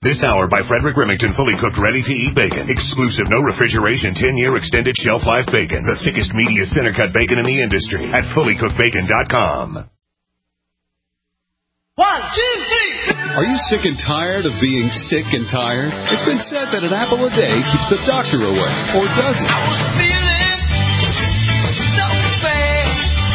This hour by Frederick Remington, fully cooked, ready-to-eat bacon. Exclusive, no refrigeration, 10-year extended shelf life bacon. The thickest, meatiest center-cut bacon in the industry at fullycookedbacon.com. 1, 2, 3. Are you sick and tired of being sick and tired? It's been said that an apple a day keeps the doctor away, or does it? I was feeling so bad.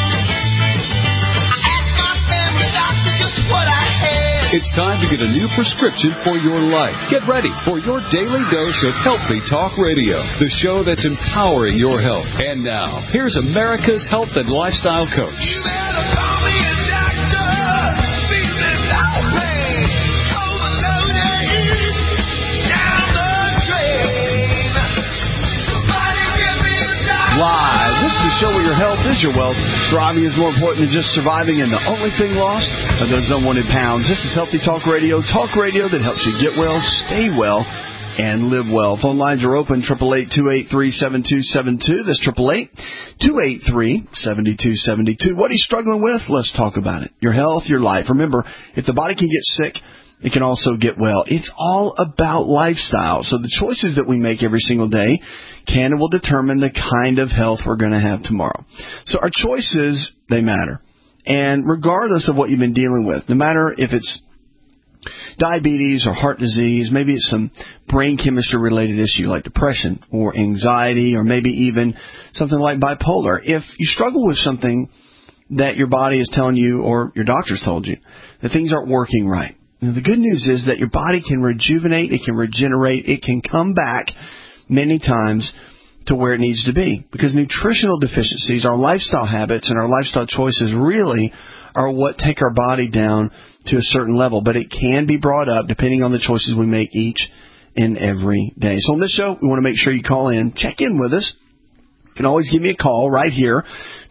I asked my family doctor just what I had. It's time to get a new prescription for your life. Get ready for your daily dose of Healthy Talk Radio, the show that's empowering your health. And now, here's America's health and lifestyle coach. You better call me a doctor. Feeling no pain. Overloaded. Down the drain. Somebody give me a doctor. Live. This is the show where your health is your wealth. Thriving is more important than just surviving, and the only thing lost are those unwanted pounds. This is Healthy Talk Radio that helps you get well, stay well, and live well. Phone lines are open, 888-283-7272. That's 888-283-7272. What are you struggling with? Let's talk about it. Your health, your life. Remember, if the body can get sick, it can also get well. It's all about lifestyle. So the choices that we make every single day can and will determine the kind of health we're going to have tomorrow. So our choices, they matter. And regardless of what you've been dealing with, no matter if it's diabetes or heart disease, maybe it's some brain chemistry related issue like depression or anxiety, or maybe even something like bipolar. If you struggle with something that your body is telling you, or your doctor's told you, that things aren't working right, now, the good news is that your body can rejuvenate, it can regenerate, it can come back many times to where it needs to be. Because nutritional deficiencies, our lifestyle habits and our lifestyle choices really are what take our body down to a certain level. But it can be brought up depending on the choices we make each and every day. So on this show, we want to make sure you call in, check in with us. You can always give me a call right here,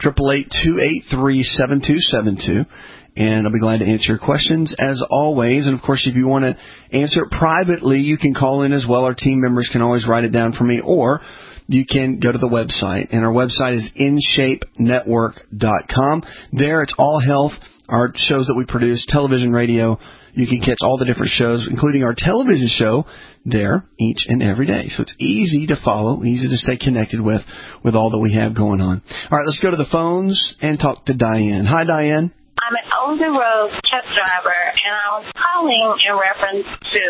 888-283-7272. And I'll be glad to answer your questions as always. And, of course, if you want to answer it privately, you can call in as well. Our team members can always write it down for me. Or you can go to the website. And our website is InShapeNetwork.com. There, it's all health, our shows that we produce, television, radio. You can catch all the different shows, including our television show, there each and every day. So it's easy to follow, easy to stay connected with all that we have going on. All right, let's go to the phones and talk to Diane. Hi, Diane. I'm an over-the-road truck driver, and I was calling in reference to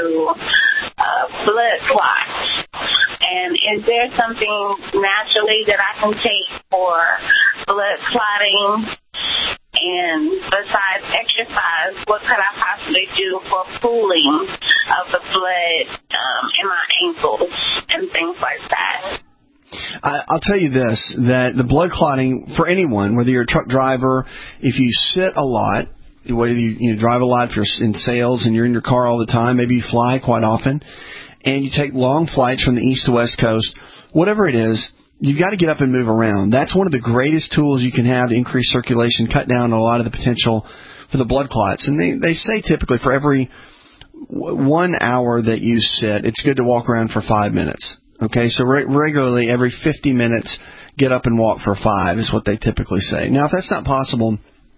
blood clots. And is there something naturally that I can take for blood clotting? And besides exercise, what could I possibly do for cooling of the blood in my ankles and things like that? I'll tell you this, that the blood clotting, for anyone, whether you're a truck driver, if you sit a lot, whether you drive a lot, if you're in sales and you're in your car all the time, maybe you fly quite often, and you take long flights from the east to west coast, whatever it is, you've got to get up and move around. That's one of the greatest tools you can have to increase circulation, cut down a lot of the potential for the blood clots. And they say typically for every 1 hour that you sit, it's good to walk around for 5 minutes. Okay, so regularly every 50 minutes, get up and walk for 5 is what they typically say. Now, if that's not possible,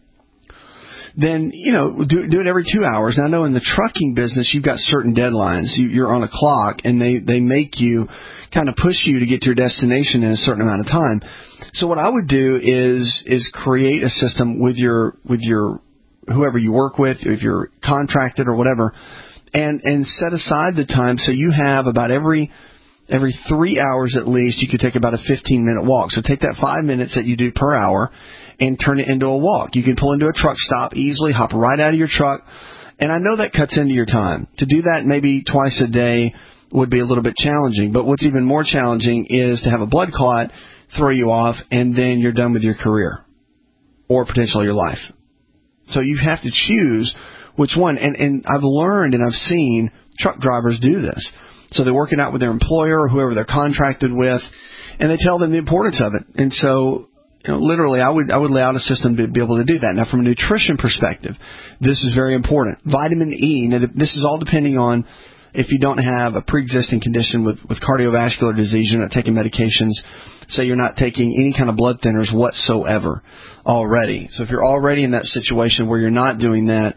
then, do it every 2 hours. Now, I know in the trucking business, you've got certain deadlines. You're on a clock, and they make you kind of push you to get to your destination in a certain amount of time. So what I would do is create a system with your whoever you work with, if you're contracted or whatever, and set aside the time so you have about every 3 hours at least, you could take about a 15-minute walk. So take that 5 minutes that you do per hour and turn it into a walk. You can pull into a truck stop easily, hop right out of your truck, and I know that cuts into your time. To do that maybe twice a day would be a little bit challenging, but what's even more challenging is to have a blood clot throw you off, and then you're done with your career or potentially your life. So you have to choose which one, and I've learned and I've seen truck drivers do this. So they're working out with their employer or whoever they're contracted with, and they tell them the importance of it. And so, literally, I would lay out a system to be able to do that. Now, from a nutrition perspective, this is very important. Vitamin E, now this is all depending on if you don't have a pre-existing condition with cardiovascular disease, you're not taking medications, say you're not taking any kind of blood thinners whatsoever already. So if you're already in that situation where you're not doing that,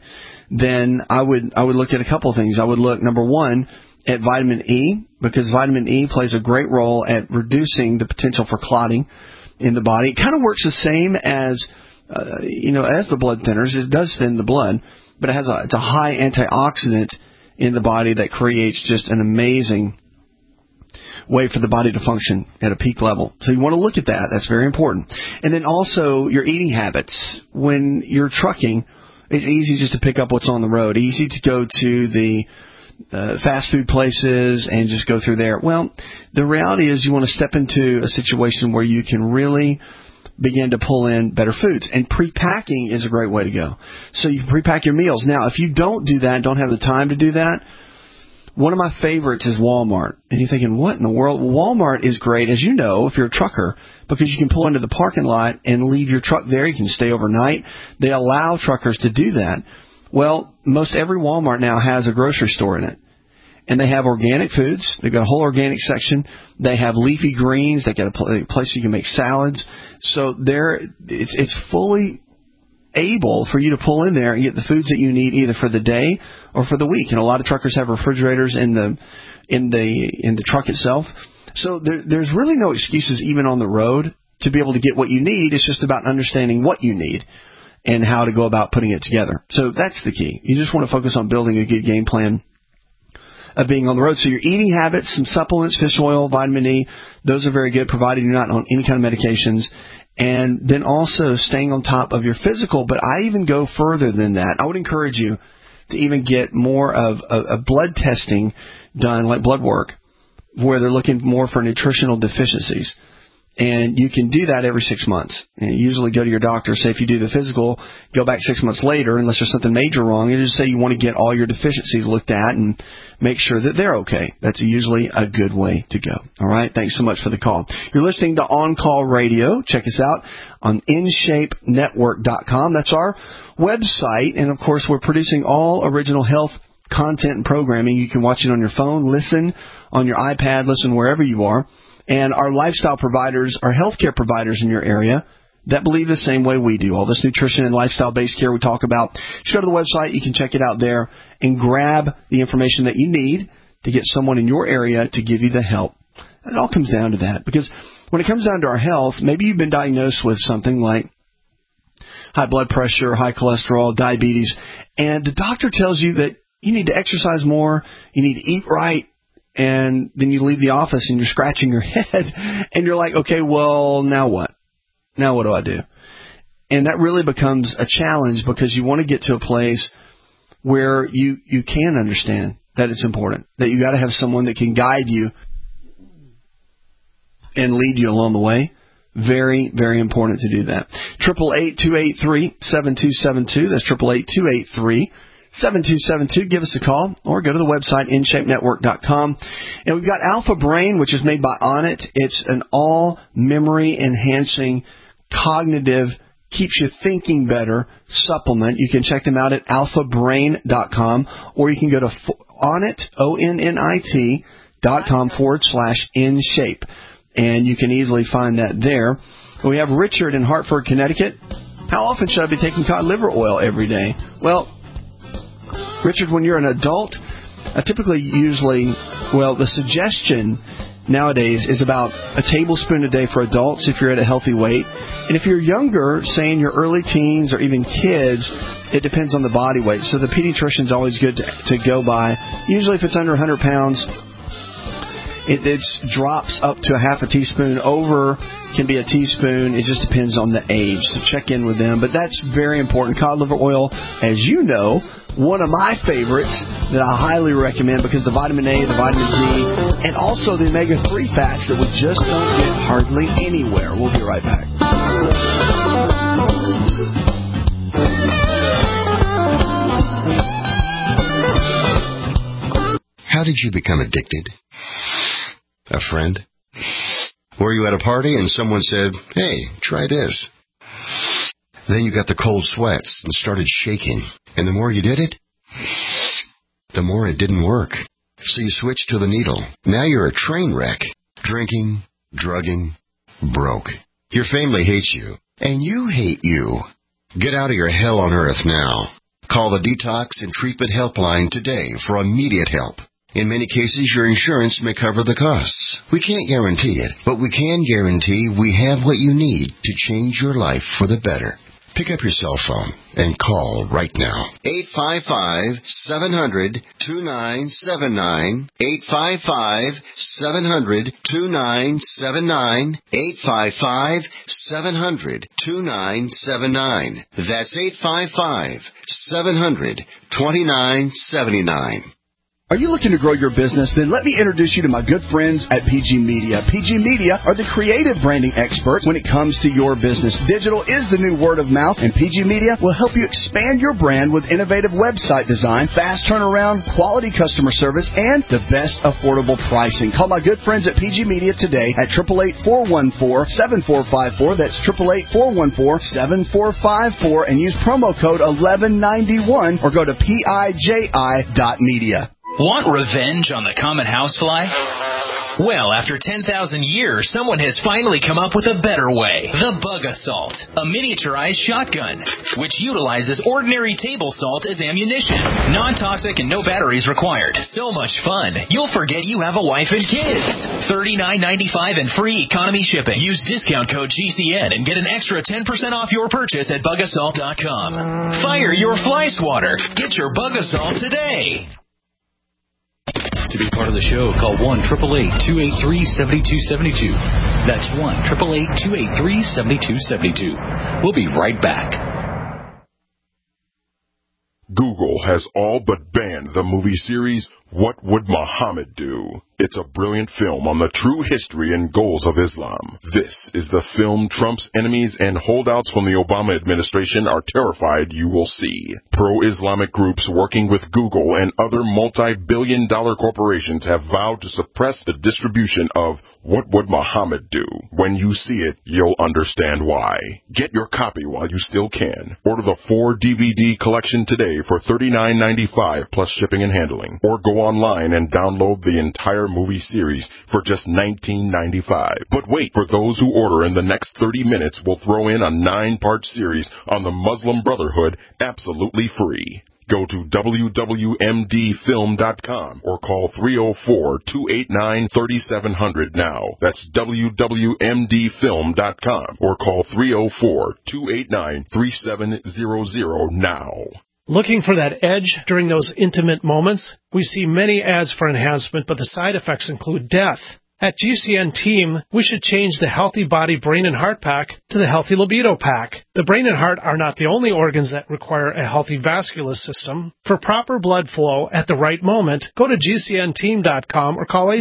then I would look at a couple of things. I would look, number one, at vitamin E, because vitamin E plays a great role at reducing the potential for clotting in the body. It kind of works the same as, as the blood thinners. It does thin the blood, but it's a high antioxidant in the body that creates just an amazing way for the body to function at a peak level. So you want to look at that. That's very important. And then also your eating habits. When you're trucking, it's easy just to pick up what's on the road. Easy to go to the fast food places and just go through there. Well, the reality is you want to step into a situation where you can really begin to pull in better foods. And pre-packing is a great way to go. So you can pre-pack your meals. Now, if you don't do that, don't have the time to do that, one of my favorites is Walmart. And you're thinking, what in the world? Walmart is great, as you know, if you're a trucker, because you can pull into the parking lot and leave your truck there. You can stay overnight. They allow truckers to do that. Well, most every Walmart now has a grocery store in it. And they have organic foods. They've got a whole organic section. They have leafy greens. They've got a place you can make salads. So it's fully able for you to pull in there and get the foods that you need either for the day or for the week. And a lot of truckers have refrigerators in the truck itself. So there's really no excuses even on the road to be able to get what you need. It's just about understanding what you need and how to go about putting it together. So that's the key. You just want to focus on building a good game plan of being on the road. So your eating habits, some supplements, fish oil, vitamin E, those are very good, provided you're not on any kind of medications. And then also staying on top of your physical. But I even go further than that. I would encourage you to even get more of a blood testing done, like blood work, where they're looking more for nutritional deficiencies. And you can do that every 6 months. And you usually go to your doctor, say if you do the physical, go back 6 months later, unless there's something major wrong, and just say you want to get all your deficiencies looked at and make sure that they're okay. That's usually a good way to go. All right? Thanks so much for the call. You're listening to On Call Radio. Check us out on InShapeNetwork.com. That's our website. And, of course, we're producing all original health content and programming. You can watch it on your phone, listen on your iPad, listen wherever you are. And our lifestyle providers are healthcare providers in your area that believe the same way we do. All this nutrition and lifestyle-based care we talk about. Just go to the website. You can check it out there and grab the information that you need to get someone in your area to give you the help. It all comes down to that. Because when it comes down to our health, maybe you've been diagnosed with something like high blood pressure, high cholesterol, diabetes, and the doctor tells you that you need to exercise more, you need to eat right, and then you leave the office and you're scratching your head and you're like, okay, well, now what? Now what do I do? And that really becomes a challenge because you want to get to a place where you can understand that it's important, that you got to have someone that can guide you and lead you along the way. Very, very important to do that. 888-283-7272. That's 888-283-7272. Give us a call or go to the website, InShapeNetwork.com. And we've got Alpha Brain, which is made by Onnit. It's an all-memory enhancing, cognitive, keeps you thinking better supplement. You can check them out at alphabrain.com, or you can go to Onnit, ONNIT.com/InShape. And you can easily find that there. We have Richard in Hartford, Connecticut. How often should I be taking cod liver oil every day? Well, Richard, when you're an adult, the suggestion nowadays is about a tablespoon a day for adults if you're at a healthy weight. And if you're younger, say in your early teens or even kids, it depends on the body weight. So the pediatrician's always good to go by. Usually if it's under 100 pounds, it drops up to a half a teaspoon. Over can be a teaspoon. It just depends on the age. So check in with them. But that's very important. Cod liver oil, as you know, one of my favorites that I highly recommend because the vitamin A, the vitamin D, and also the omega-3 fats that we just don't get hardly anywhere. We'll be right back. How did you become addicted? A friend? Were you at a party and someone said, hey, try this? Then you got the cold sweats and started shaking. And the more you did it, the more it didn't work. So you switched to the needle. Now you're a train wreck. Drinking, drugging, broke. Your family hates you. And you hate you. Get out of your hell on earth now. Call the Detox and Treatment Helpline today for immediate help. In many cases, your insurance may cover the costs. We can't guarantee it, but we can guarantee we have what you need to change your life for the better. Pick up your cell phone and call right now. 855-700-2979. 855-700-2979. 855-700-2979. That's 855-700-2979. Are you looking to grow your business? Then let me introduce you to my good friends at PG Media. PG Media are the creative branding experts when it comes to your business. Digital is the new word of mouth, and PG Media will help you expand your brand with innovative website design, fast turnaround, quality customer service, and the best affordable pricing. Call my good friends at PG Media today at 888-414-7454. That's 888-414-7454, and use promo code 1191 or go to PIJI.media. Want revenge on the common housefly? Well, after 10,000 years, someone has finally come up with a better way. The Bug Assault, a miniaturized shotgun, which utilizes ordinary table salt as ammunition. Non-toxic and no batteries required. So much fun, you'll forget you have a wife and kids. $39.95 and free economy shipping. Use discount code GCN and get an extra 10% off your purchase at bugassault.com. Fire your fly swatter. Get your Bug Assault today. To be part of the show, call 1-888-283-7272. That's 1-888-283-7272. We'll be right back. Google has all but banned the movie series What Would Muhammad Do? It's a brilliant film on the true history and goals of Islam. This is the film Trump's enemies and holdouts from the Obama administration are terrified you will see. Pro-Islamic groups working with Google and other multi-billion-dollar corporations have vowed to suppress the distribution of What Would Muhammad Do? When you see it, you'll understand why. Get your copy while you still can. Order the 4-DVD collection today for $39.95 plus shipping and handling. Or go online and download the entire movie series for just $19.95. But wait, for those who order in the next 30 minutes, we'll throw in a 9-part series on the Muslim Brotherhood absolutely free. Go to wwmdfilm.com or call 304-289-3700 now. That's wwmdfilm.com or call 304-289-3700 now. Looking for that edge during those intimate moments? We see many ads for enhancement, but the side effects include death. At GCN Team, we should change the Healthy Body, Brain, and Heart Pack to the Healthy Libido Pack. The brain and heart are not the only organs that require a healthy vascular system. For proper blood flow at the right moment, go to GCNteam.com or call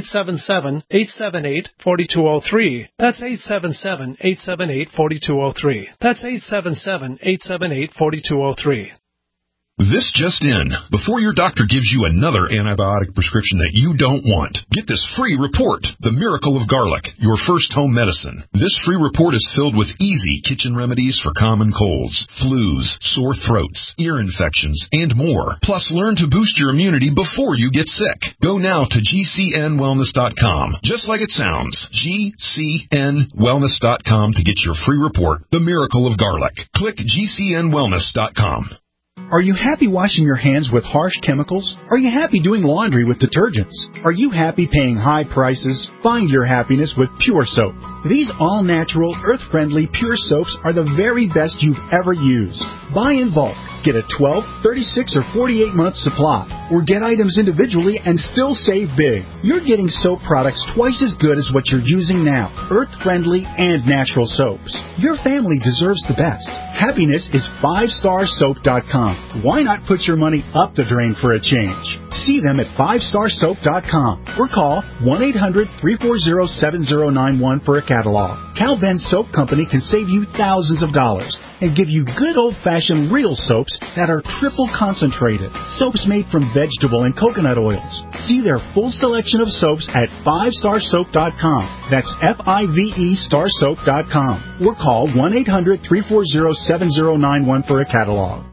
877-878-4203. That's 877-878-4203. That's 877-878-4203. This just in. Before your doctor gives you another antibiotic prescription that you don't want, get this free report, The Miracle of Garlic, your first home medicine. This free report is filled with easy kitchen remedies for common colds, flus, sore throats, ear infections, and more. Plus, learn to boost your immunity before you get sick. Go now to GCNwellness.com, just like it sounds, GCNwellness.com to get your free report, The Miracle of Garlic. Click GCNwellness.com. Are you happy washing your hands with harsh chemicals? Are you happy doing laundry with detergents? Are you happy paying high prices? Find your happiness with Pure Soap. These all-natural, earth-friendly Pure Soaps are the very best you've ever used. Buy in bulk. Get a 12, 36, or 48-month supply. Or get items individually and still save big. You're getting soap products twice as good as what you're using now. Earth-friendly and natural soaps. Your family deserves the best. Happiness is 5starsoap.com. Why not put your money up the drain for a change? See them at 5starsoap.com or call 1-800-340-7091 for a catalog. Cal Ben Soap Company can save you thousands of dollars and give you good old-fashioned real soaps that are triple concentrated. Soaps made from vegetable and coconut oils. See their full selection of soaps at 5starsoap.com. That's F-I-V-E starsoap.com. Or call 1-800-340-7091 for a catalog.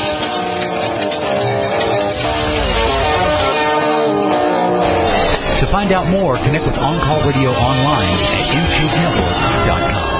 To find out more, connect with On Call Radio online at InShapeNetwork.com.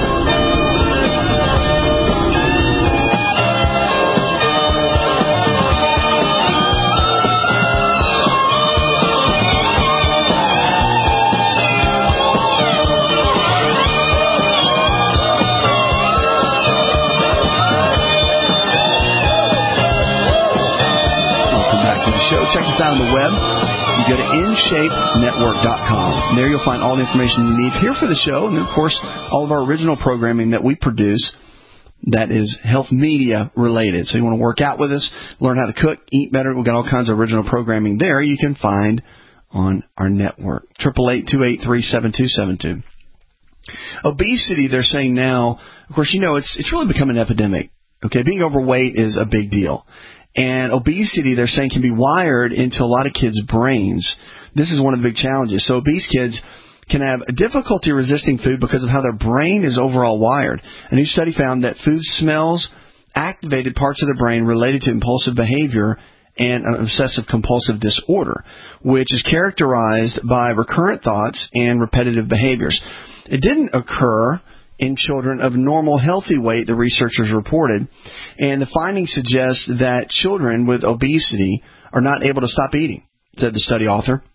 Show. Check us out on the web. You go to InShapeNetwork.com. There you'll find all the information you need here for the show, and then, of course, all of our original programming that we produce that is health media related. So you want to work out with us, learn how to cook, eat better. We've got all kinds of original programming there you can find on our network. 888-283-7272. Obesity, they're saying now, of course, you know, it's really become an epidemic. Okay, being overweight is a big deal. And obesity, they're saying, can be wired into a lot of kids' brains. This is one of the big challenges. So obese kids can have difficulty resisting food because of how their brain is overall wired. A new study found that food smells activated parts of the brain related to impulsive behavior and obsessive-compulsive disorder, which is characterized by recurrent thoughts and repetitive behaviors. It didn't occur in children of normal, healthy weight, the researchers reported. And the findings suggest that children with obesity are not able to stop eating, said the study author.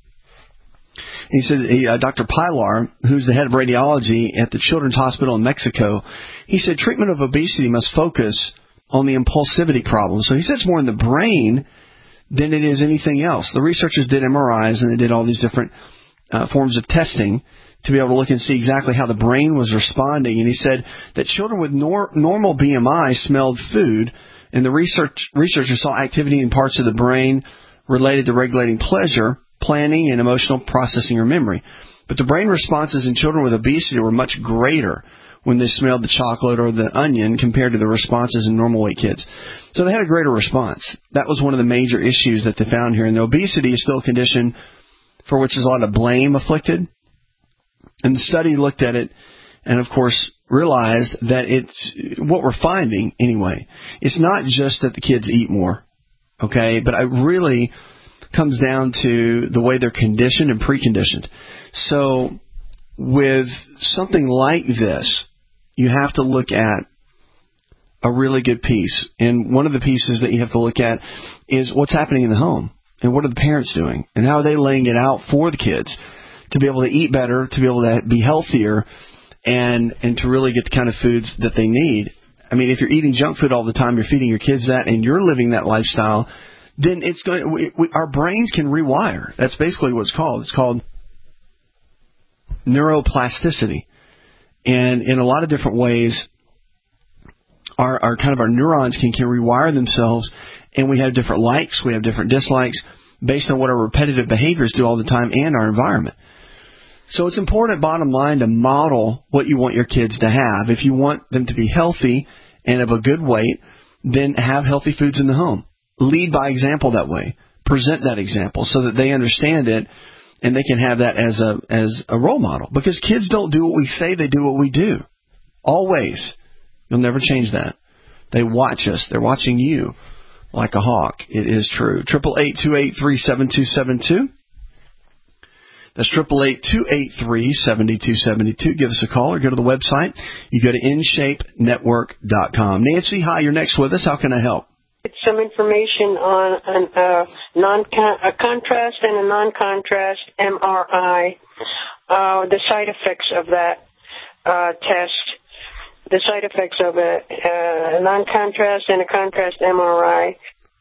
He said, Dr. Pilar, who's the head of radiology at the Children's Hospital in Mexico, he said treatment of obesity must focus on the impulsivity problem. So he said it's more in the brain than it is anything else. The researchers did MRIs and they did all these different forms of testing to be able to look and see exactly how the brain was responding. And he said that children with normal BMI smelled food, and the researchers saw activity in parts of the brain related to regulating pleasure, planning, and emotional processing or memory. But the brain responses in children with obesity were much greater when they smelled the chocolate or the onion compared to the responses in normal weight kids. So they had a greater response. That was one of the major issues that they found here. And the obesity is still a condition for which there's a lot of blame afflicted. And the study looked at it and, of course, realized that it's what we're finding anyway. It's not just that the kids eat more, okay, but it really comes down to the way they're conditioned and preconditioned. So with something like this, you have to look at a really good piece. And one of the pieces that you have to look at is what's happening in the home and what are the parents doing and how are they laying it out for the kids to be able to eat better, to be able to be healthier, and to really get the kind of foods that they need. I mean, if you're eating junk food all the time, you're feeding your kids that, and you're living that lifestyle, then it's going. Our brains can rewire. That's basically what it's called. It's called neuroplasticity, and in a lot of different ways, our neurons can rewire themselves, and we have different likes, we have different dislikes based on what our repetitive behaviors do all the time and our environment. So it's important, bottom line, to model what you want your kids to have. If you want them to be healthy and of a good weight, then have healthy foods in the home. Lead by example that way. Present that example so that they understand it and they can have that as a role model. Because kids don't do what we say, they do what we do. Always. You'll never change that. They watch us. They're watching you like a hawk. It is true. 888-283-7272. That's 888-283-7272. Give us a call or go to the website. You go to InShapeNetwork.com. Nancy, hi, you're next with us. How can I help? It's some information on a contrast and a non-contrast MRI, the side effects of that test, the side effects of a non-contrast and a contrast MRI.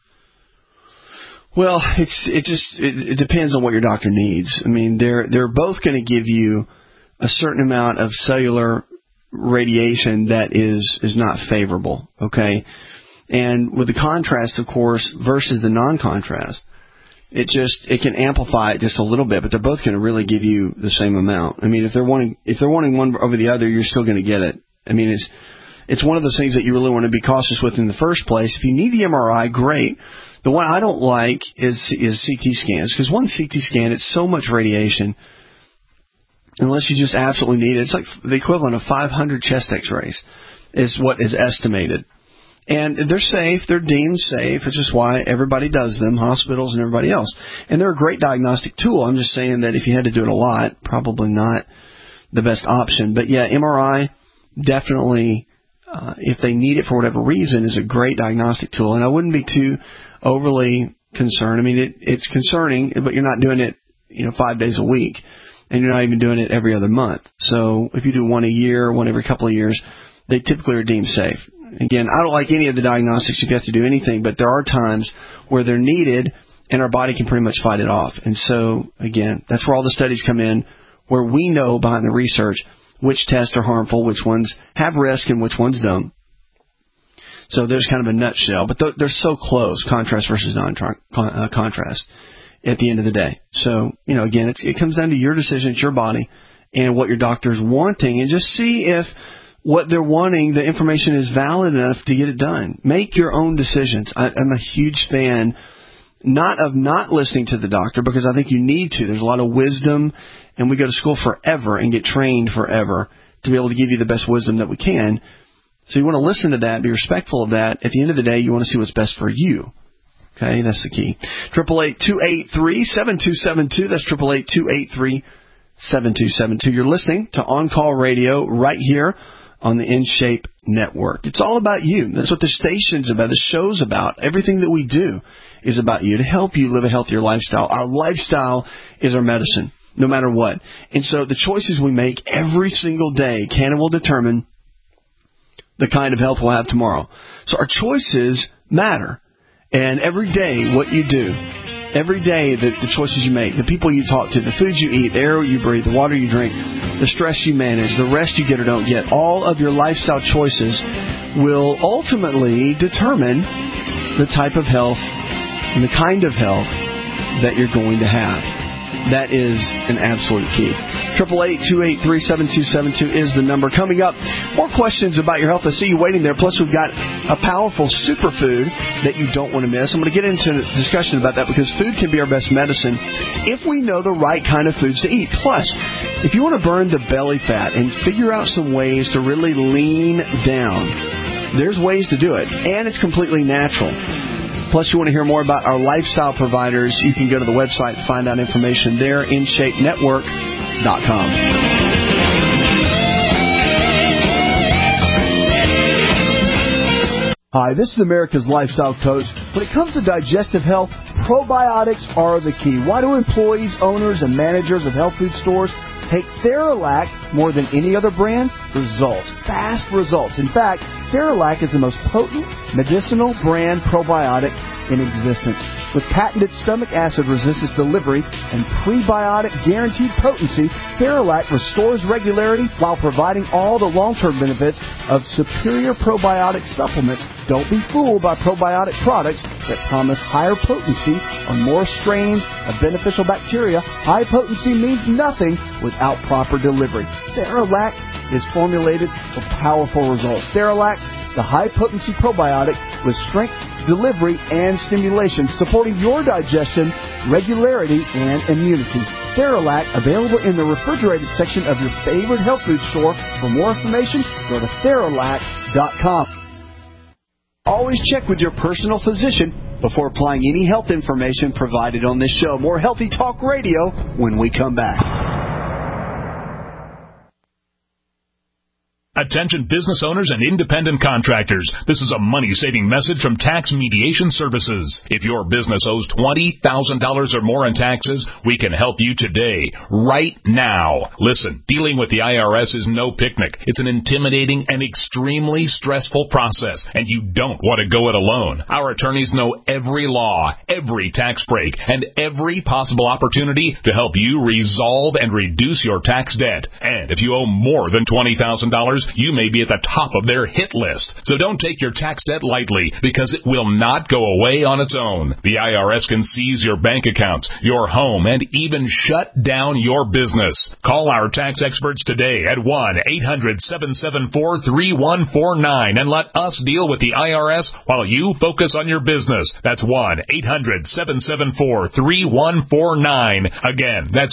Well, it depends on what your doctor needs. I mean, they're both going to give you a certain amount of cellular radiation that is not favorable, okay? And with the contrast, of course, versus the non-contrast, it can amplify it just a little bit, but they're both going to really give you the same amount. I mean, if they're wanting one over the other, you're still going to get it. I mean, it's one of those things that you really want to be cautious with in the first place. If you need the MRI, great. The one I don't like is CT scans, because one CT scan, it's so much radiation, unless you just absolutely need it. It's like the equivalent of 500 chest x-rays is what is estimated. And they're safe. They're deemed safe. It's just why everybody does them, hospitals and everybody else. And they're a great diagnostic tool. I'm just saying that if you had to do it a lot, probably not the best option. But, yeah, MRI definitely, if they need it for whatever reason, is a great diagnostic tool. And I wouldn't be too overly concerned. I mean, it's concerning, but you're not doing it, 5 days a week. And you're not even doing it every other month. So if you do one a year, one every couple of years, they typically are deemed safe. Again, I don't like any of the diagnostics if you have to do anything, but there are times where they're needed and our body can pretty much fight it off. And so, again, that's where all the studies come in, where we know behind the research which tests are harmful, which ones have risk, and which ones don't. So there's kind of a nutshell. But they're so close, contrast versus non-contrast, at the end of the day. So, again, it comes down to your decision, it's your body, and what your doctor is wanting, and just see if what they're wanting, the information is valid enough to get it done. Make your own decisions. I'm a huge fan, not of not listening to the doctor, because I think you need to. There's a lot of wisdom, and we go to school forever and get trained forever to be able to give you the best wisdom that we can. So you want to listen to that, be respectful of that. At the end of the day, you want to see what's best for you. Okay, that's the key. 888-283-7272. That's 888-283-7272. You're listening to On Call Radio right here on the InShape Network. It's all about you. That's what the station's about, the show's about. Everything that we do is about you, to help you live a healthier lifestyle. Our lifestyle is our medicine, no matter what. And so the choices we make every single day can and will determine the kind of health we'll have tomorrow. So our choices matter. And every day, what you do, every day, the choices you make, the people you talk to, the food you eat, the air you breathe, the water you drink, the stress you manage, the rest you get or don't get, all of your lifestyle choices will ultimately determine the type of health and the kind of health that you're going to have. That is an absolute key. 888-283-7272 is the number. Coming up, more questions about your health. I see you waiting there. Plus, we've got a powerful superfood that you don't want to miss. I'm going to get into a discussion about that, because food can be our best medicine if we know the right kind of foods to eat. Plus, if you want to burn the belly fat and figure out some ways to really lean down, there's ways to do it, and it's completely natural. Plus, you want to hear more about our lifestyle providers, you can go to the website and find out information there, InShapeNetwork.com. Hi, this is America's Lifestyle Coach. When it comes to digestive health, probiotics are the key. Why do employees, owners, and managers of health food stores take Theralac more than any other brand? Results. Fast results. In fact, Theralac is the most potent medicinal brand probiotic in existence. With patented stomach acid resistance delivery and prebiotic guaranteed potency, Theralac restores regularity while providing all the long-term benefits of superior probiotic supplements. Don't be fooled by probiotic products that promise higher potency on more strains of beneficial bacteria. High potency means nothing without proper delivery. Theralac is formulated for powerful results. Theralac, the high-potency probiotic with strength, delivery, and stimulation, supporting your digestion, regularity, and immunity. Theralac, available in the refrigerated section of your favorite health food store. For more information, go to Theralac.com. Always check with your personal physician before applying any health information provided on this show. More Healthy Talk Radio when we come back. Attention business owners and independent contractors. This is a money-saving message from Tax Mediation Services. If your business owes $20,000 or more in taxes, we can help you today, right now. Listen, dealing with the IRS is no picnic. It's an intimidating and extremely stressful process, and you don't want to go it alone. Our attorneys know every law, every tax break, and every possible opportunity to help you resolve and reduce your tax debt. And if you owe more than $20,000, you may be at the top of their hit list. So don't take your tax debt lightly, because it will not go away on its own. The IRS can seize your bank accounts, your home, and even shut down your business. Call our tax experts today at 1-800-774-3149 and let us deal with the IRS while you focus on your business. That's 1-800-774-3149. Again, that's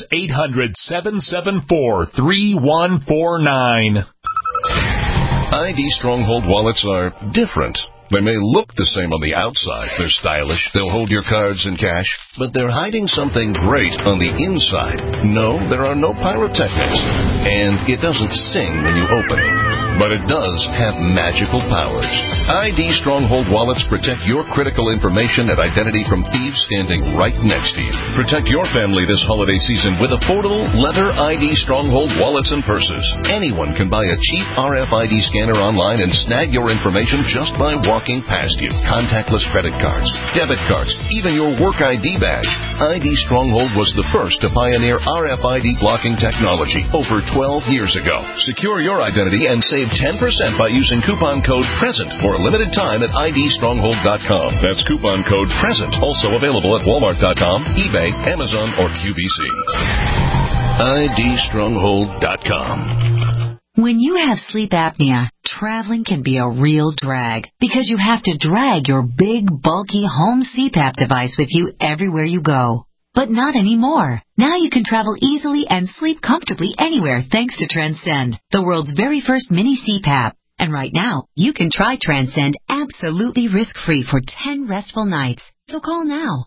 800-774-3149. ID Stronghold wallets are different. They may look the same on the outside. They're stylish. They'll hold your cards and cash. But they're hiding something great on the inside. No, there are no pyrotechnics. And it doesn't sing when you open it. But it does have magical powers. ID Stronghold wallets protect your critical information and identity from thieves standing right next to you. Protect your family this holiday season with affordable leather ID Stronghold wallets and purses. Anyone can buy a cheap RFID scanner online and snag your information just by walking past you. Contactless credit cards, debit cards, even your work ID badge. ID Stronghold was the first to pioneer RFID blocking technology over 12 years ago. Secure your identity and save 10% by using coupon code PRESENT for a limited time at idstronghold.com. That's coupon code PRESENT. Also available at walmart.com, eBay, Amazon, or QVC. idstronghold.com. When you have sleep apnea, traveling can be a real drag because you have to drag your big, bulky home CPAP device with you everywhere you go. But not anymore. Now you can travel easily and sleep comfortably anywhere thanks to Transcend, the world's very first mini CPAP. And right now, you can try Transcend absolutely risk-free for 10 restful nights. So call now,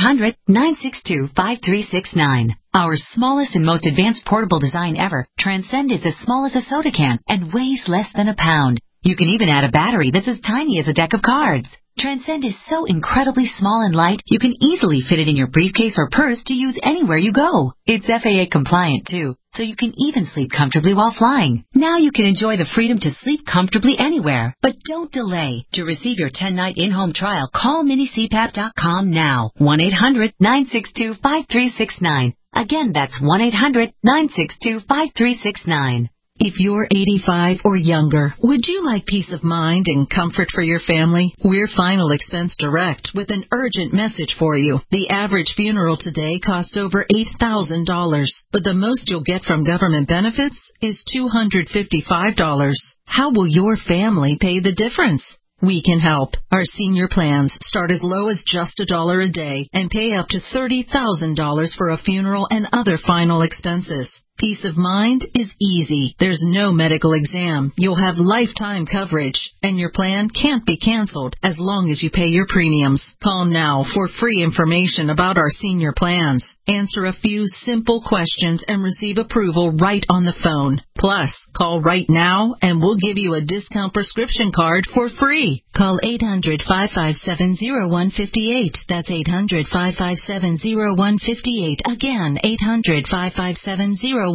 1-800-962-5369. Our smallest and most advanced portable design ever, Transcend is as small as a soda can and weighs less than a pound. You can even add a battery that's as tiny as a deck of cards. Transcend is so incredibly small and light, you can easily fit it in your briefcase or purse to use anywhere you go. It's FAA compliant, too, so you can even sleep comfortably while flying. Now you can enjoy the freedom to sleep comfortably anywhere. But don't delay. To receive your 10-night in-home trial, call minicpap.com now. 1-800-962-5369. Again, that's 1-800-962-5369. If you're 85 or younger, would you like peace of mind and comfort for your family? We're Final Expense Direct with an urgent message for you. The average funeral today costs over $8,000, but the most you'll get from government benefits is $255. How will your family pay the difference? We can help. Our senior plans start as low as just $1 a day and pay up to $30,000 for a funeral and other final expenses. Peace of mind is easy. There's no medical exam. You'll have lifetime coverage, and your plan can't be canceled as long as you pay your premiums. Call now for free information about our senior plans. Answer a few simple questions and receive approval right on the phone. Plus, call right now and we'll give you a discount prescription card for free. Call 800-557-0158. That's 800-557-0158. Again, 800-557-0158.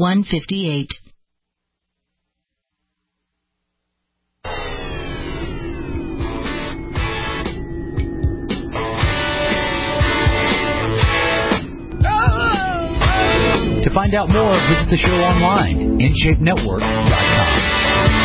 To find out more, visit the show online, InShapeNetwork.com.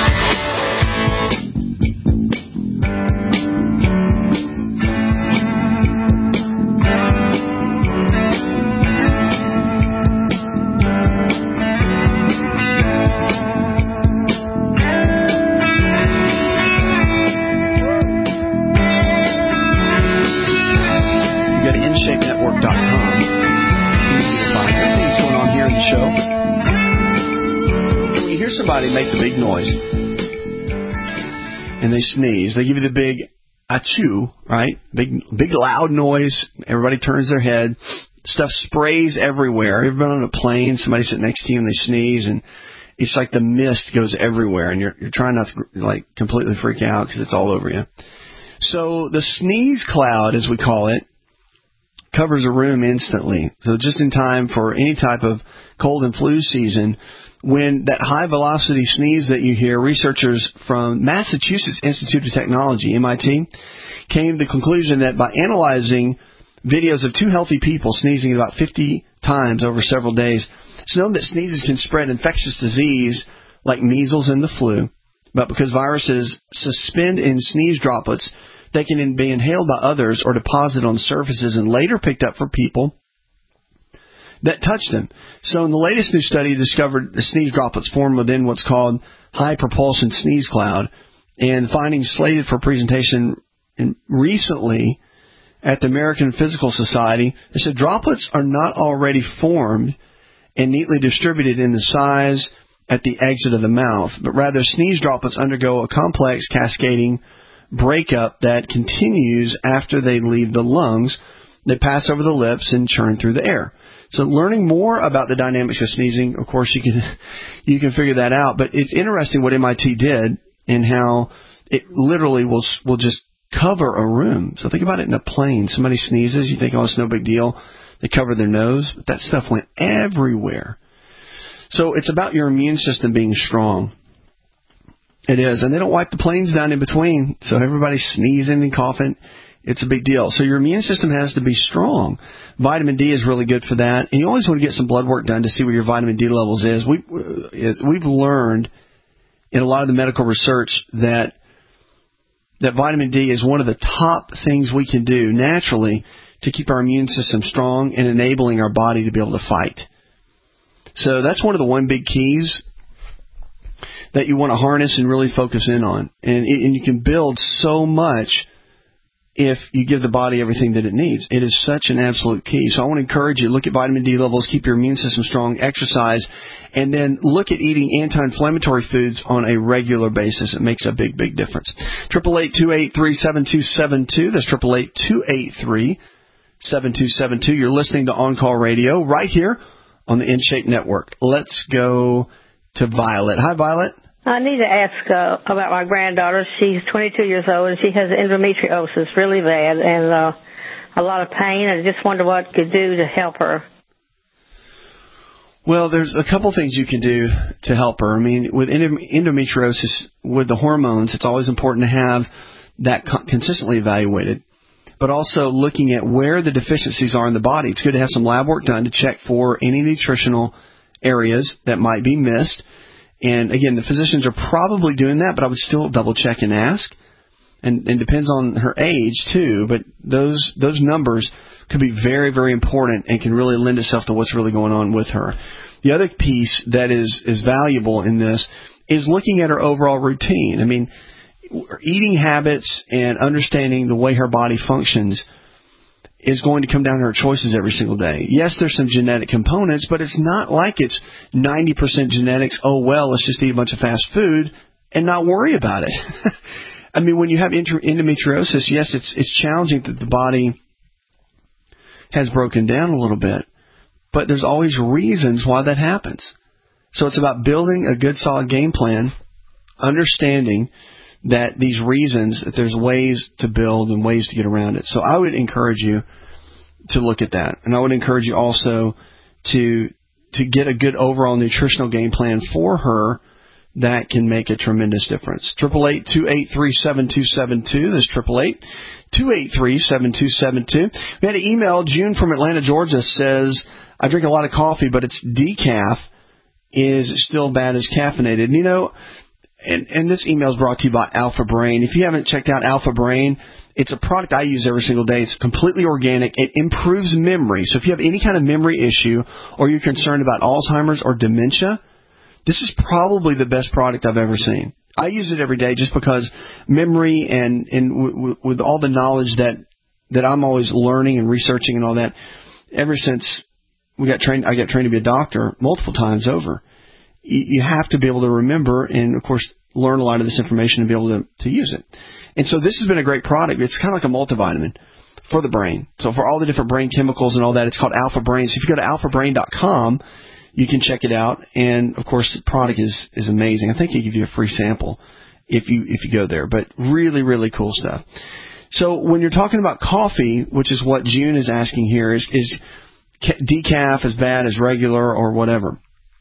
Somebody make the big noise and they sneeze, they give you the big achoo, right? Big loud noise. Everybody turns their head. Stuff sprays everywhere. You've been on a plane, somebody sitting next to you and they sneeze, and it's like the mist goes everywhere, and you're trying not to like completely freak out because it's all over you. So the sneeze cloud, as we call it, covers a room instantly. So just in time for any type of cold and flu season. When that high-velocity sneeze that you hear, researchers from Massachusetts Institute of Technology, MIT, came to the conclusion that by analyzing videos of two healthy people sneezing about 50 times over several days, it's known that sneezes can spread infectious disease like measles and the flu. But because viruses suspend in sneeze droplets, they can be inhaled by others or deposited on surfaces and later picked up for people that touch them. So in the latest new study, discovered the sneeze droplets form within what's called high propulsion sneeze cloud, and findings slated for presentation recently at the American Physical Society. They said droplets are not already formed and neatly distributed in the size at the exit of the mouth, but rather sneeze droplets undergo a complex cascading breakup that continues after they leave the lungs. They pass over the lips and churn through the air. So learning more about the dynamics of sneezing, of course, you can figure that out. But it's interesting what MIT did and how it literally will just cover a room. So think about it in a plane. Somebody sneezes, you think, oh, it's no big deal. They cover their nose, but that stuff went everywhere. So it's about your immune system being strong. It is. And they don't wipe the planes down in between, so everybody's sneezing and coughing. It's a big deal. So your immune system has to be strong. Vitamin D is really good for that. And you always want to get some blood work done to see where your vitamin D levels is. We've learned in a lot of the medical research that vitamin D is one of the top things we can do naturally to keep our immune system strong and enabling our body to be able to fight. So that's one of the one big keys that you want to harness and really focus in on. And you can build so much if you give the body everything that it needs. It is such an absolute key. So I want to encourage you, look at vitamin D levels, keep your immune system strong, exercise, and then look at eating anti-inflammatory foods on a regular basis. It makes a big, big difference. 888-283-7272. That's 888-283-7272. You're listening to On Call Radio right here on the InShape Network. Let's go to Violet. Hi, Violet. I need to ask about my granddaughter. She's 22 years old, and she has endometriosis really bad and a lot of pain. I just wonder what I could do to help her. Well, there's a couple things you can do to help her. I mean, with endometriosis, with the hormones, it's always important to have that consistently evaluated, but also looking at where the deficiencies are in the body. It's good to have some lab work done to check for any nutritional areas that might be missed. And again, the physicians are probably doing that, but I would still double check and ask. And depends on her age too, but those numbers could be very, very important and can really lend itself to what's really going on with her. The other piece that is valuable in this is looking at her overall routine. I mean, eating habits and understanding the way her body functions is going to come down to her choices every single day. Yes, there's some genetic components, but it's not like it's 90% genetics. Oh, well, let's just eat a bunch of fast food and not worry about it. I mean, when you have endometriosis, yes, it's challenging that the body has broken down a little bit, but there's always reasons why that happens. So it's about building a good, solid game plan, understanding that these reasons, that there's ways to build and ways to get around it. So I would encourage you to look at that. And I would encourage you also to get a good overall nutritional game plan for her that can make a tremendous difference. 888-283-7272. That's 888-283-7272. We had an email. June from Atlanta, Georgia says, I drink a lot of coffee, but it's decaf is still bad as caffeinated. And, you know, and this email is brought to you by Alpha Brain. If you haven't checked out Alpha Brain, it's a product I use every single day. It's completely organic. It improves memory. So if you have any kind of memory issue or you're concerned about Alzheimer's or dementia, this is probably the best product I've ever seen. I use it every day just because memory and with all the knowledge that I'm always learning and researching and all that, ever since I got trained to be a doctor multiple times over. You have to be able to remember and, of course, learn a lot of this information and be able to use it. And so this has been a great product. It's kind of like a multivitamin for the brain. So for all the different brain chemicals and all that, it's called Alpha Brain. So if you go to alphabrain.com, you can check it out. And, of course, the product is amazing. I think they give you a free sample if you go there. But really, really cool stuff. So when you're talking about coffee, which is what June is asking here, is decaf as bad as regular or whatever?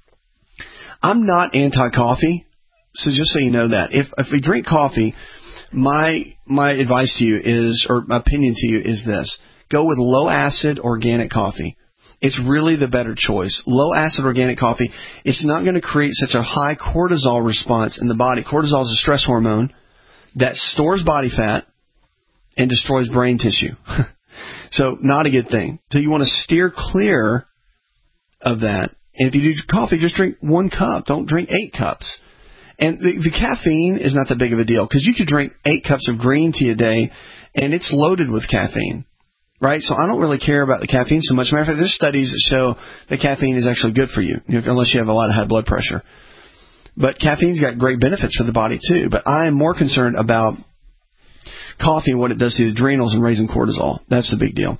I'm not anti-coffee, so just so you know that. If we drink coffee, my advice to you is, or my opinion to you is this. Go with low-acid organic coffee. It's really the better choice. Low-acid organic coffee, it's not going to create such a high cortisol response in the body. Cortisol is a stress hormone that stores body fat and destroys brain tissue. So not a good thing. So you want to steer clear of that. And if you do coffee, just drink 1 cup. Don't drink 8 cups. And the caffeine is not that big of a deal because you could drink 8 cups of green tea a day, and it's loaded with caffeine, right? So I don't really care about the caffeine so much. Matter of fact, there's studies that show that caffeine is actually good for you, unless you have a lot of high blood pressure. But caffeine's got great benefits for the body too. But I am more concerned about coffee and what it does to the adrenals and raising cortisol. That's the big deal.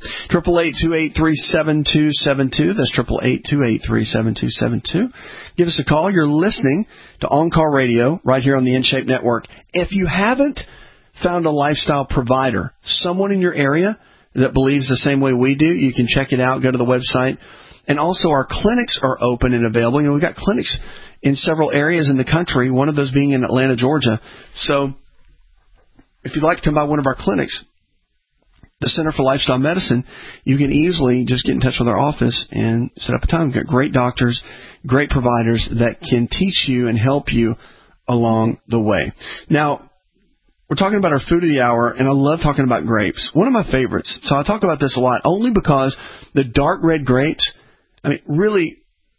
888-283-7272. That's 888-283-7272. Give us a call. You're listening to On Call Radio right here on the InShape Network. If you haven't found a lifestyle provider, someone in your area that believes the same way we do, you can check it out. Go to the website. And also our clinics are open and available. We've got clinics in several areas in the country, one of those being in Atlanta, Georgia. So if you'd like to come by one of our clinics, the Center for Lifestyle Medicine, you can easily just get in touch with our office and set up a time. We've got great doctors, great providers that can teach you and help you along the way. Now, we're talking about our food of the hour, and I love talking about grapes. One of my favorites. So I talk about this a lot only because the dark red grapes, I mean, really,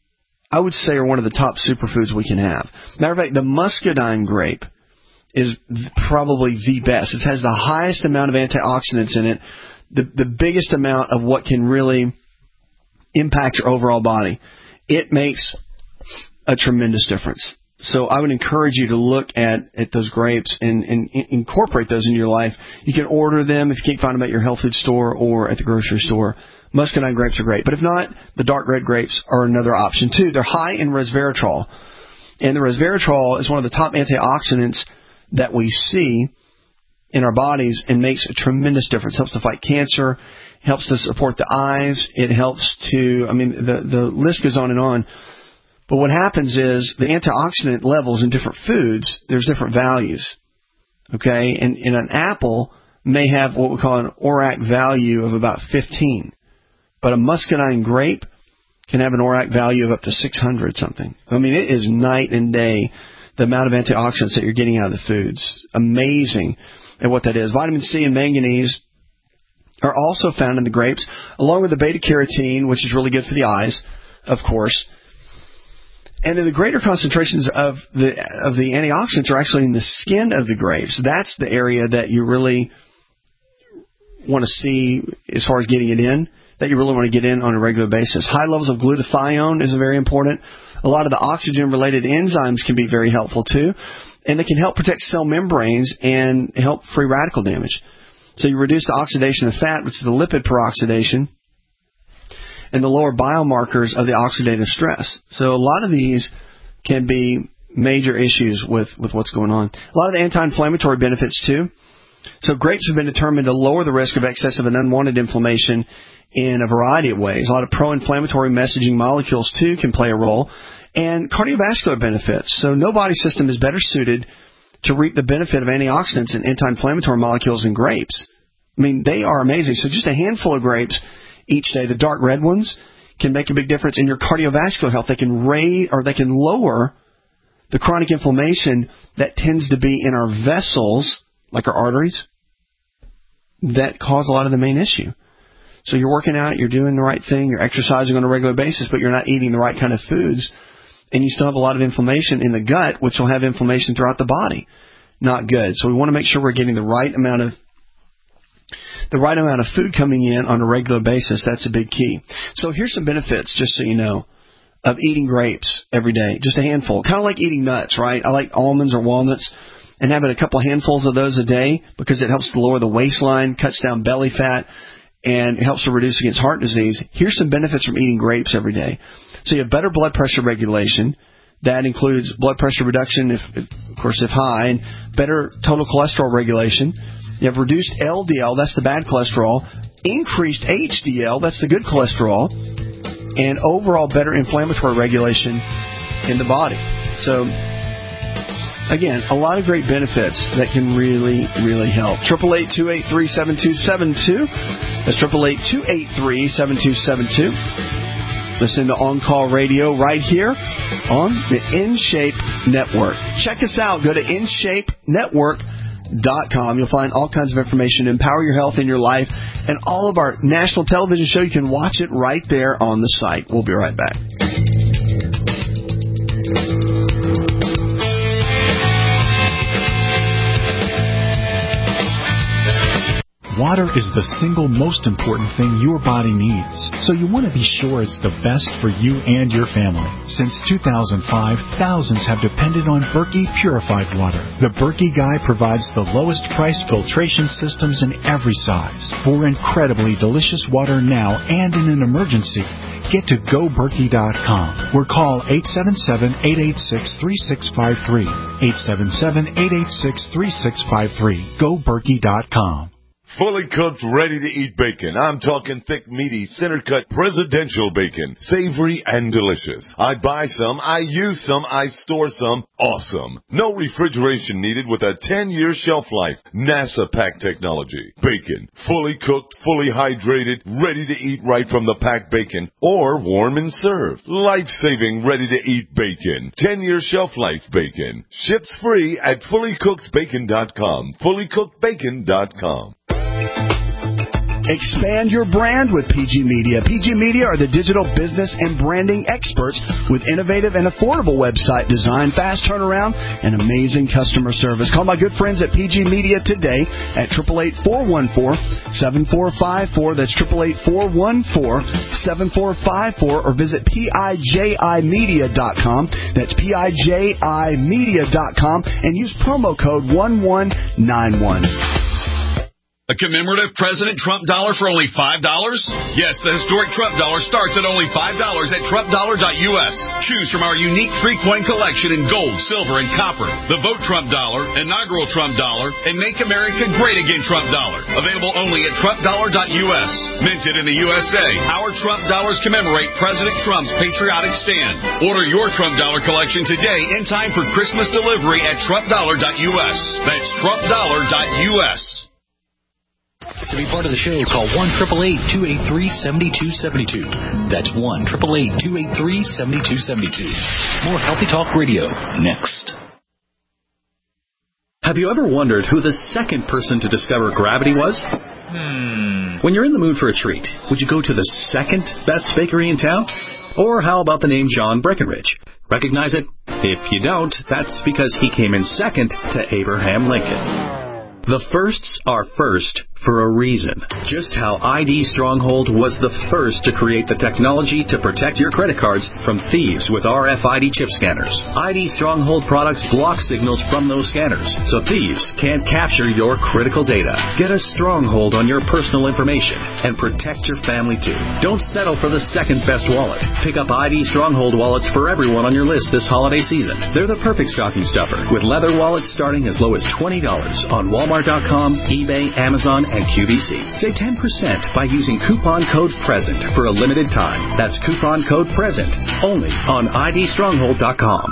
I would say are one of the top superfoods we can have. Matter of fact, the muscadine grape is probably the best. It has the highest amount of antioxidants in it, the biggest amount of what can really impact your overall body. It makes a tremendous difference. So I would encourage you to look at those grapes and incorporate those in your life. You can order them if you can't find them at your health food store or at the grocery store. Muscadine grapes are great. But if not, the dark red grapes are another option too. They're high in resveratrol. And the resveratrol is one of the top antioxidants that we see in our bodies and makes a tremendous difference. Helps to fight cancer, helps to support the eyes. It helps to, I mean, the list goes on and on. But what happens is the antioxidant levels in different foods, there's different values. Okay? And an apple may have what we call an ORAC value of about 15. But a muscadine grape can have an ORAC value of up to 600 something. I mean, it is night and day, the amount of antioxidants that you're getting out of the foods. Amazing at what that is. Vitamin C and manganese are also found in the grapes, along with the beta-carotene, which is really good for the eyes, of course. And then the greater concentrations of the antioxidants are actually in the skin of the grapes. That's the area that you really want to see as far as getting it in, that you really want to get in on a regular basis. High levels of glutathione is very important. A lot of the oxygen-related enzymes can be very helpful too, and they can help protect cell membranes and help free radical damage. So you reduce the oxidation of fat, which is the lipid peroxidation, and the lower biomarkers of the oxidative stress. So a lot of these can be major issues with what's going on. A lot of the anti-inflammatory benefits too. So grapes have been determined to lower the risk of excessive and unwanted inflammation in a variety of ways. A lot of pro-inflammatory messaging molecules too can play a role. And cardiovascular benefits. So no body system is better suited to reap the benefit of antioxidants and anti-inflammatory molecules in grapes. I mean, they are amazing. So just a handful of grapes each day, the dark red ones, can make a big difference in your cardiovascular health. They can lower the chronic inflammation that tends to be in our vessels, like our arteries, that cause a lot of the main issue. So you're working out, you're doing the right thing, you're exercising on a regular basis, but you're not eating the right kind of foods, and you still have a lot of inflammation in the gut, which will have inflammation throughout the body. Not good. So we want to make sure we're getting the right amount of food coming in on a regular basis. That's a big key. So here's some benefits, just so you know, of eating grapes every day. Just a handful. Kind of like eating nuts, right? I like almonds or walnuts, and having a couple handfuls of those a day because it helps to lower the waistline, cuts down belly fat, and it helps to reduce against heart disease. Here's some benefits from eating grapes every day. So you have better blood pressure regulation. That includes blood pressure reduction, if high, and better total cholesterol regulation. You have reduced LDL, that's the bad cholesterol, increased HDL, that's the good cholesterol, and overall better inflammatory regulation in the body. So, again, a lot of great benefits that can really, really help. 888-283-7272. That's 888-283-7272. Listen to On Call Radio right here on the InShape Network. Check us out. Go to InShapeNetwork.com. You'll find all kinds of information to empower your health in your life. And all of our national television show, you can watch it right there on the site. We'll be right back. Water is the single most important thing your body needs, so you want to be sure it's the best for you and your family. Since 2005, thousands have depended on Berkey purified water. The Berkey Guy provides the lowest price filtration systems in every size for incredibly delicious water now and in an emergency. Get to GoBerkey.com or call 877-886-3653. 877-886-3653. GoBerkey.com. Fully cooked, ready-to-eat bacon. I'm talking thick, meaty, center-cut presidential bacon. Savory and delicious. I buy some, I use some, I store some. Awesome. No refrigeration needed with a 10-year shelf life. NASA pack technology. Bacon. Fully cooked, fully hydrated, ready to eat right from the packed bacon. Or warm and served. Life-saving, ready-to-eat bacon. 10-year shelf life bacon. Ships free at fullycookedbacon.com. Fullycookedbacon.com. Expand your brand with PG Media. PG Media are the digital business and branding experts with innovative and affordable website design, fast turnaround, and amazing customer service. Call my good friends at PG Media today at 888-414-7454. That's 888-414-7454. Or visit PIJImedia.com. That's PIJImedia.com. And use promo code 1191. A commemorative President Trump dollar for only $5? Yes, the historic Trump dollar starts at only $5 at TrumpDollar.us. Choose from our unique 3-coin collection in gold, silver, and copper. The Vote Trump dollar, inaugural Trump dollar, and Make America Great Again Trump dollar. Available only at TrumpDollar.us. Minted in the USA, our Trump dollars commemorate President Trump's patriotic stand. Order your Trump dollar collection today in time for Christmas delivery at TrumpDollar.us. That's TrumpDollar.us. To be part of the show, call 1-888-283-7272. That's 1-888-283-7272. More Healthy Talk Radio next. Have you ever wondered who the second person to discover gravity was? When you're in the mood for a treat, would you go to the second best bakery in town? Or how about the name John Breckenridge? Recognize it? If you don't, that's because he came in second to Abraham Lincoln. The firsts are first for a reason. Just how ID Stronghold was the first to create the technology to protect your credit cards from thieves with RFID chip scanners. ID Stronghold products block signals from those scanners, so thieves can't capture your critical data. Get a stronghold on your personal information and protect your family too. Don't settle for the second best wallet. Pick up ID Stronghold wallets for everyone on your list this holiday season. They're the perfect stocking stuffer, with leather wallets starting as low as $20 on Walmart.com, eBay, Amazon, and QVC. Save 10% by using coupon code PRESENT for a limited time. That's coupon code PRESENT only on IDStronghold.com.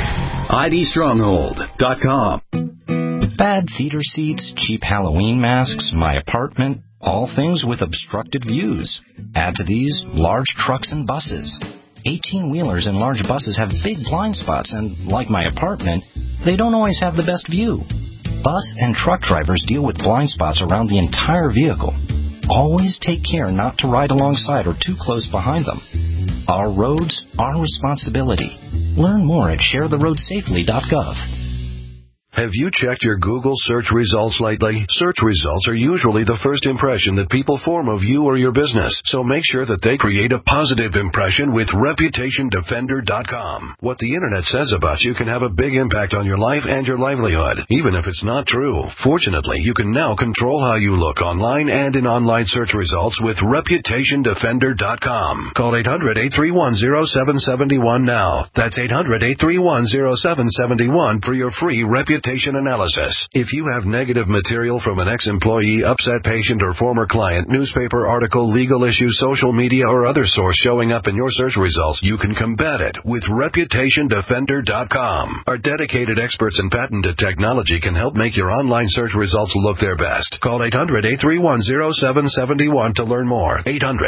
IDStronghold.com. Bad theater seats, cheap Halloween masks, my apartment, all things with obstructed views. Add to these large trucks and buses. 18-wheelers and large buses have big blind spots, and like my apartment, they don't always have the best view. Bus and truck drivers deal with blind spots around the entire vehicle. Always take care not to ride alongside or too close behind them. Our roads, our responsibility. Learn more at sharetheroadsafely.gov. Have you checked your Google search results lately? Search results are usually the first impression that people form of you or your business, so make sure that they create a positive impression with ReputationDefender.com. What the Internet says about you can have a big impact on your life and your livelihood, even if it's not true. Fortunately, you can now control how you look online and in online search results with ReputationDefender.com. Call 800-831-0771 now. That's 800-831-0771 for your free reputation analysis. If you have negative material from an ex-employee, upset patient, or former client, newspaper article, legal issue, social media, or other source showing up in your search results, you can combat it with ReputationDefender.com. Our dedicated experts in patented technology can help make your online search results look their best. Call 800-831-0771 to learn more.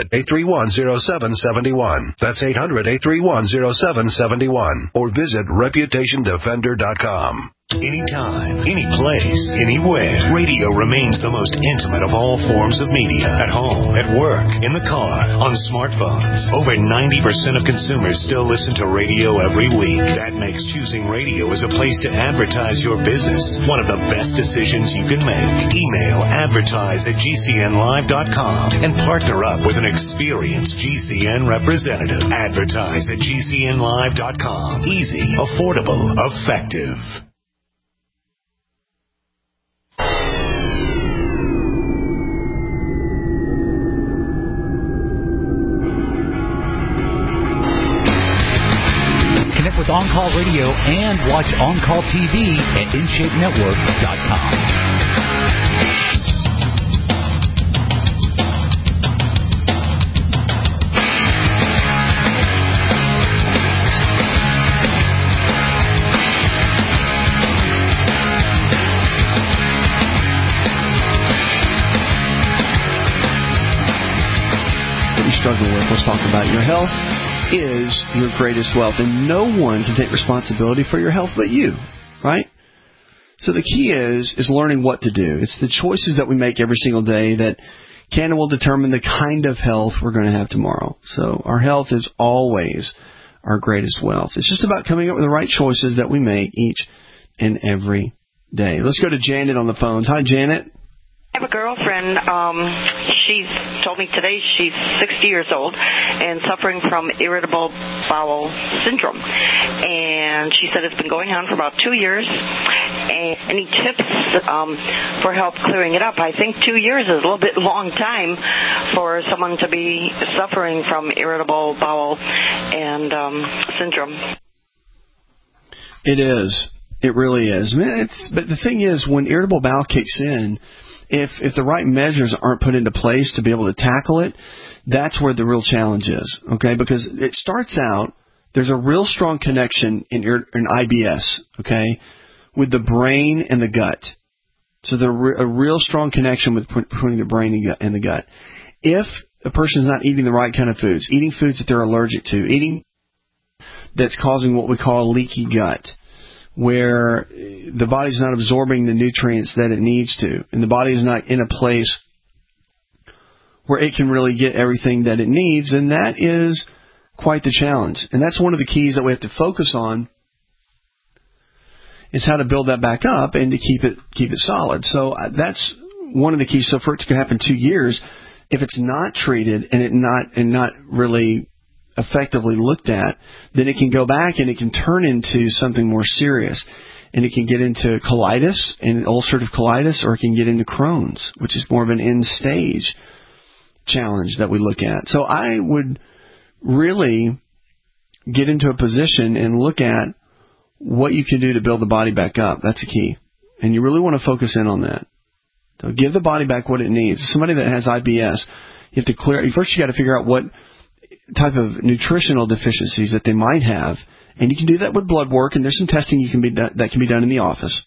800-831-0771. That's 800-831-0771. Or visit ReputationDefender.com. Anytime, any place, anywhere. Radio remains the most intimate of all forms of media. At home, at work, in the car, on smartphones. Over 90% of consumers still listen to radio every week. That makes choosing radio as a place to advertise your business one of the best decisions you can make. Email advertise@gcnlive.com and partner up with an experienced GCN representative. Advertise@gcnlive.com. Easy, affordable, effective. Connect with On Call Radio and watch On Call TV at InShapeNetwork.com. What you struggle with, let's talk about your health. Is your greatest wealth, and no one can take responsibility for your health but you, right? So the key is learning what to do. It's the choices that we make every single day that can and will determine the kind of health we're going to have tomorrow. So our health is always our greatest wealth. It's just about coming up with the right choices that we make each and every day. Let's go to Janet on the phones. Hi, Janet. I have a girlfriend. She's told me today she's 60 years old and suffering from irritable bowel syndrome. And she said it's been going on for about 2 years. And any tips for help clearing it up? I think 2 years is a little bit long time for someone to be suffering from irritable bowel and syndrome. It is. It really is. But the thing is, when irritable bowel kicks in, if the right measures aren't put into place to be able to tackle it, that's where the real challenge is, okay? Because it starts out, there's a real strong connection in IBS, okay, with the brain and the gut. So there's a real strong connection between the brain and the gut. If a person's not eating the right kind of foods, eating foods that they're allergic to, eating that's causing what we call leaky gut, where the body's not absorbing the nutrients that it needs to, and the body is not in a place where it can really get everything that it needs, and that is quite the challenge. And that's one of the keys that we have to focus on, is how to build that back up and to keep it solid. So that's one of the keys. So for it to happen 2 years, if it's not treated and not really effectively looked at, then it can go back and it can turn into something more serious. And it can get into colitis and ulcerative colitis, or it can get into Crohn's, which is more of an end stage challenge that we look at. So I would really get into a position and look at what you can do to build the body back up. That's the key. And you really want to focus in on that. So give the body back what it needs. Somebody that has IBS, you have to first you got to figure out what type of nutritional deficiencies that they might have, and you can do that with blood work, and there's some testing that can be done in the office.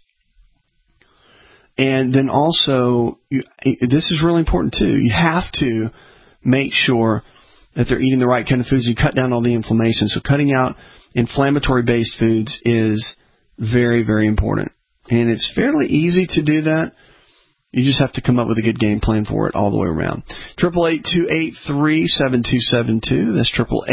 And then also, this is really important too, you have to make sure that they're eating the right kind of foods and cut down all the inflammation. So cutting out inflammatory-based foods is very, very important. And it's fairly easy to do that. You just have to come up with a good game plan for it all the way around. 888-283-7272. That's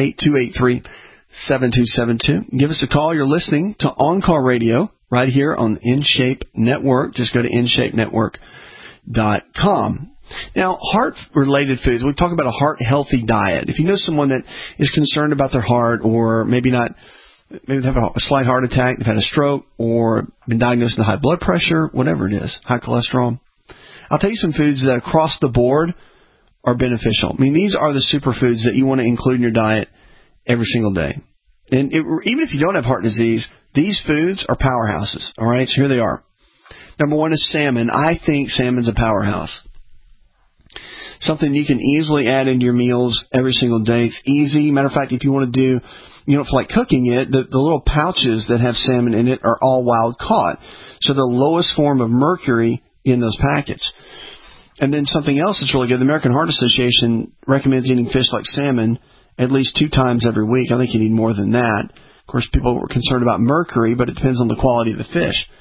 888-283-7272. Give us a call. You're listening to On Call Radio right here on InShape Network. Just go to InShapeNetwork.com. Now, heart-related foods. We talk about a heart-healthy diet. If you know someone that is concerned about their heart, or maybe they have a slight heart attack, they've had a stroke, or been diagnosed with high blood pressure, whatever it is, high cholesterol, I'll tell you some foods that across the board are beneficial. I mean, these are the superfoods that you want to include in your diet every single day. And even if you don't have heart disease, these foods are powerhouses. All right, so here they are. Number one is salmon. I think salmon's a powerhouse. Something you can easily add into your meals every single day. It's easy. Matter of fact, if you want to do, you don't feel like cooking it, the little pouches that have salmon in it are all wild caught. So the lowest form of mercury in those packets. And then something else that's really good, the American Heart Association recommends eating fish like salmon at least 2 times every week. I think you need more than that. Of course, people were concerned about mercury, but it depends on the quality of the fish.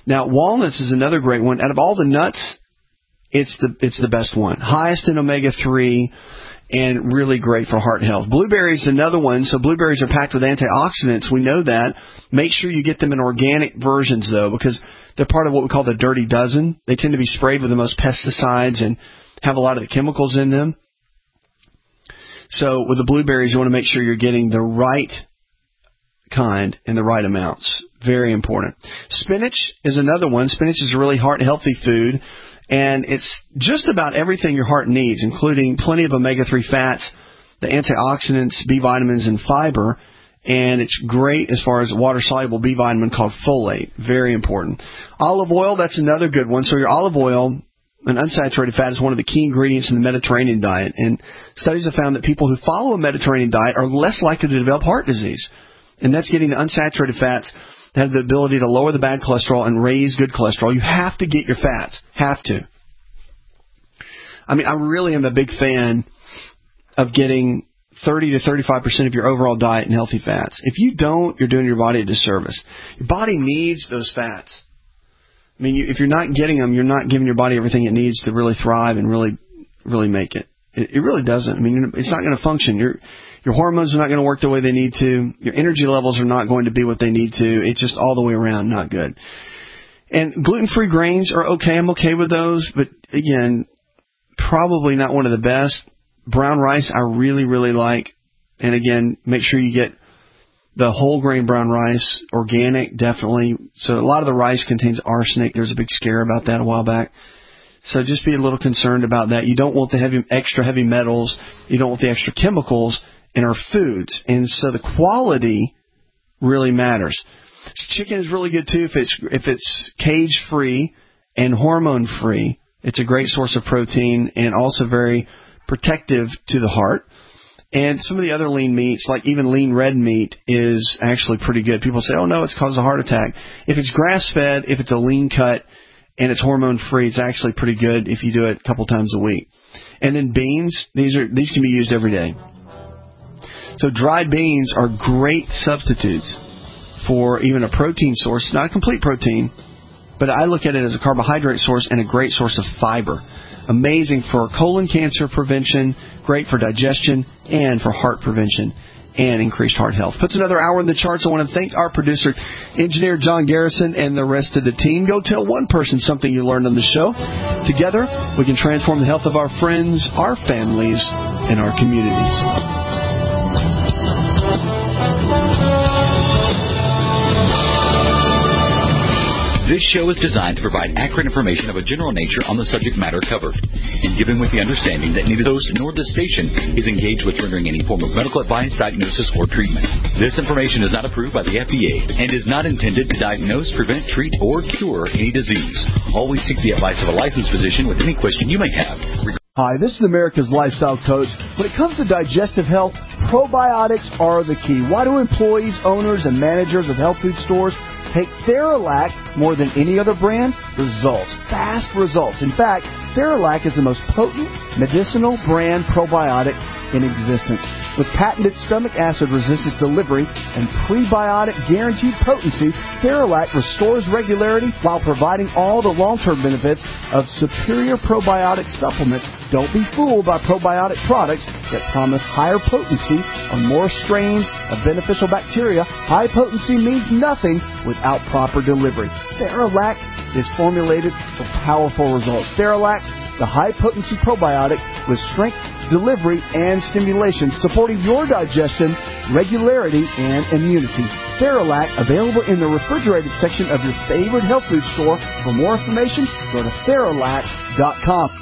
Now, walnuts is another great one. Out of all the nuts, it's the best one. Highest in omega-3 and really great for heart health. Blueberries is another one. So blueberries are packed with antioxidants. We know that. Make sure you get them in organic versions, though, because they're part of what we call the dirty dozen. They tend to be sprayed with the most pesticides and have a lot of the chemicals in them. So with the blueberries, you want to make sure you're getting the right kind and the right amounts. Very important. Spinach is another one. Spinach is a really heart-healthy food, and it's just about everything your heart needs, including plenty of omega-3 fats, the antioxidants, B vitamins, and fiber. And it's great as far as a water-soluble B vitamin called folate. Very important. Olive oil, that's another good one. So your olive oil, an unsaturated fat, is one of the key ingredients in the Mediterranean diet. And studies have found that people who follow a Mediterranean diet are less likely to develop heart disease. And that's getting the unsaturated fats that have the ability to lower the bad cholesterol and raise good cholesterol. You have to get your fats. Have to. I mean, I really am a big fan of getting 30 to 35% of your overall diet in healthy fats. If you don't, you're doing your body a disservice. Your body needs those fats. I mean, if you're not getting them, you're not giving your body everything it needs to really thrive and really make it. It really doesn't. I mean, it's not going to function. Your hormones are not going to work the way they need to. Your energy levels are not going to be what they need to. It's just all the way around not good. And gluten-free grains are okay. I'm okay with those. But, again, probably not one of the best. Brown rice I really, really like. And, again, make sure you get the whole grain brown rice, organic, definitely. So a lot of the rice contains arsenic. There was a big scare about that a while back. So just be a little concerned about that. You don't want the extra heavy metals. You don't want the extra chemicals in our foods. And so the quality really matters. Chicken is really good, too, if it's cage-free and hormone-free. It's a great source of protein and also very protective to the heart. And some of the other lean meats, like even lean red meat, is actually pretty good. People say, oh, no, it's caused a heart attack. If it's grass-fed, if it's a lean cut, and it's hormone-free, it's actually pretty good if you do it a couple times a week. And then beans, these can be used every day. So dried beans are great substitutes for even a protein source. Not a complete protein, but I look at it as a carbohydrate source and a great source of fiber. Amazing for colon cancer prevention, great for digestion, and for heart prevention and increased heart health. Puts another hour in the charts. I want to thank our producer, engineer John Garrison, and the rest of the team. Go tell one person something you learned on the show. Together, we can transform the health of our friends, our families, and our communities. This show is designed to provide accurate information of a general nature on the subject matter covered, and given with the understanding that neither the host nor the station is engaged with rendering any form of medical advice, diagnosis, or treatment. This information is not approved by the FDA and is not intended to diagnose, prevent, treat, or cure any disease. Always seek the advice of a licensed physician with any question you may have. Hi, this is America's Lifestyle Coach. When it comes to digestive health, probiotics are the key. Why do employees, owners, and managers of health food stores take Theralac more than any other brand? Results. Fast results. In fact, Theralac is the most potent medicinal brand probiotic in existence. With patented stomach acid resistance delivery and prebiotic guaranteed potency, Theralac restores regularity while providing all the long-term benefits of superior probiotic supplements. Don't be fooled by probiotic products that promise higher potency on more strains of beneficial bacteria. High potency means nothing without proper delivery. Theralac is formulated for powerful results. Theralac, the high-potency probiotic with strength, delivery, and stimulation, supporting your digestion, regularity, and immunity. Theralac, available in the refrigerated section of your favorite health food store. For more information, go to Theralac.com.